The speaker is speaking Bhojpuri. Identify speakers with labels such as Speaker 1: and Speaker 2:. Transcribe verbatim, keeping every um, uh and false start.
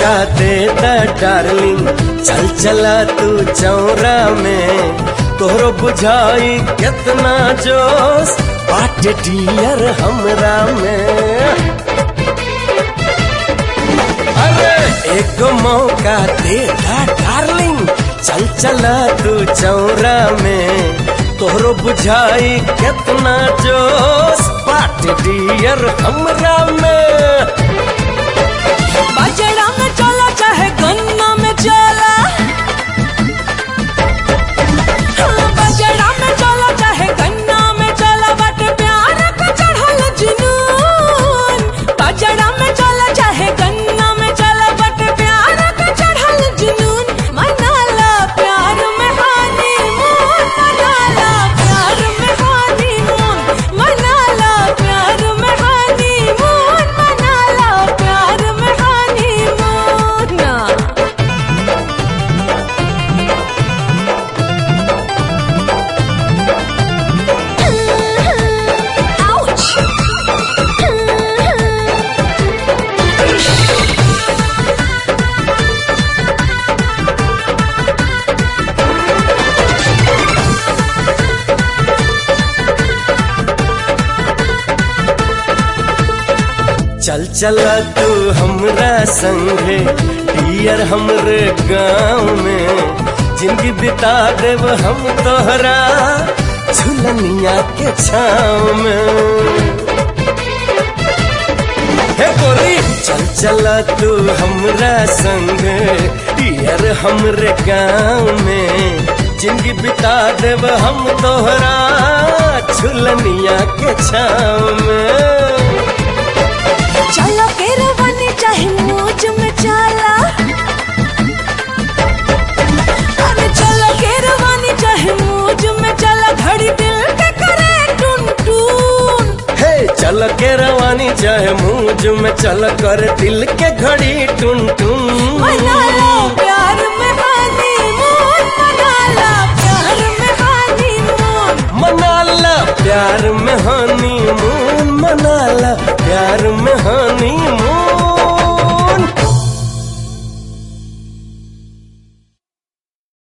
Speaker 1: मौका दे द डार्लिंग, चल चला तू चौरा में, तोहरो बुझाई कितना जोश बाटे डियर हमरा में। अरे एक मौका दे द डार्लिंग, चल चला तू चौरा में, तोहरो बुझाई कितना जोश बाटे डियर हमरा में।
Speaker 2: बाजरा में चला चाहे गन्ना में चला, हाँ बाजरा में चला चाहे गन्ना में चला, बट प्यार का चढ़ल जुनून। बाजरा में चला चाहे गन्ना में चला, बट प्यार का चढ़ल जुनून। मनाला प्यार में हनीमून, मनाला प्यार में हनीमून, मनाला प्यार में हनीमून, मनाला प्यार में हनीमून ना।
Speaker 1: चल चला तू हमरा संगे डियर हमरे गाँव में, जिंदगी बिता देव हम तोहरा झुलनिया के छाँव में। हे गोरी चल चला तू हमरा संगे डियर हमरे गाँव में, जिंदगी बिता देव हम तोहरा झुलनिया के छाँव में।
Speaker 2: चला केरवानी चाहे मौज में चला, अरे चला केरवानी चाहे मौज में चला, घड़ी दिल के करे टून टून।
Speaker 1: हे चल के रवानी चाहे मौज में चल, कर दिल के घड़ी टुन टुन।
Speaker 2: मनाला प्यार में हनीमून, मनाला प्यार में हनीमून,
Speaker 1: मनाला प्यार में हनीमून, मनाला प्यार में